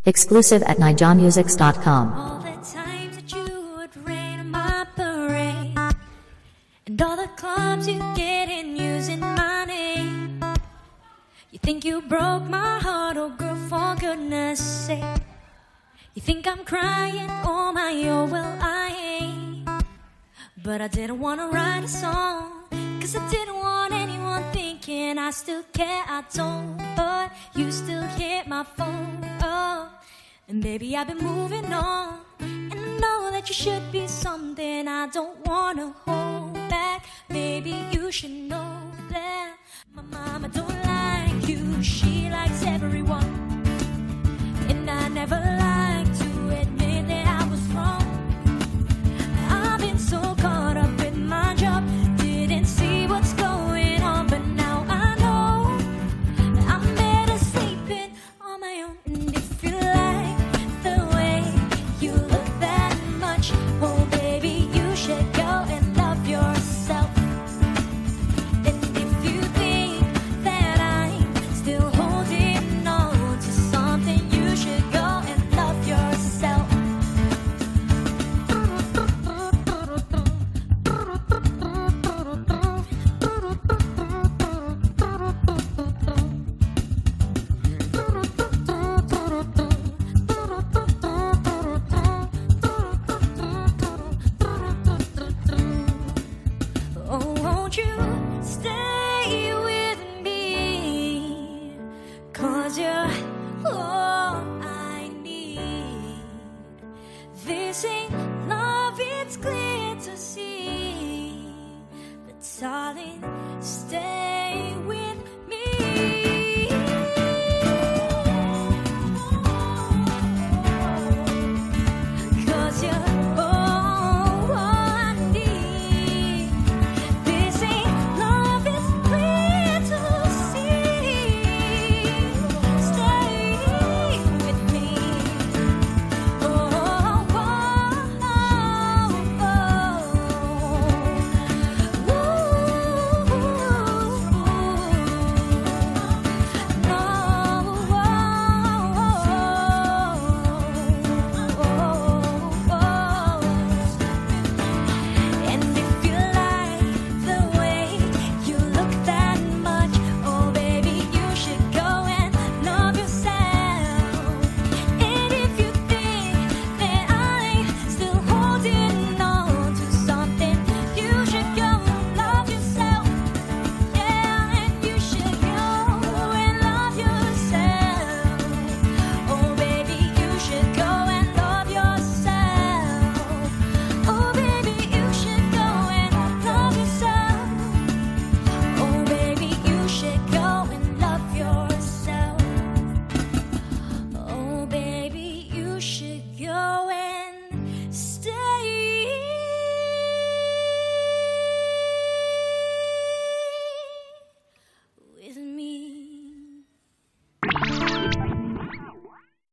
Exclusive at nijamusics.com. All the times that you would rain on my parade, and all the clubs you get in using my name. You think you broke my heart, oh girl, for goodness sake. You think I'm crying, oh my, oh well I ain't. But I didn't want to write a song, cause I didn't want anyone thinking I still care. I don't, but you still hit my phone, oh. And baby, I've been moving on, and I know that you should be something I don't want to hold back. Maybe you should know that my mama don't like you, she likes everyone. And I never like to admit that I was wrong. I've been so caught up in my job, didn't see what's going on, but now I know I'm better sleeping on my own. And if you like the way you look that much, oh baby, you should go and love yourself. And if you think that I'm still holding on to something, you should go and love yourself. Oh, won't you stay with me? 'Cause you're all I need. This ain't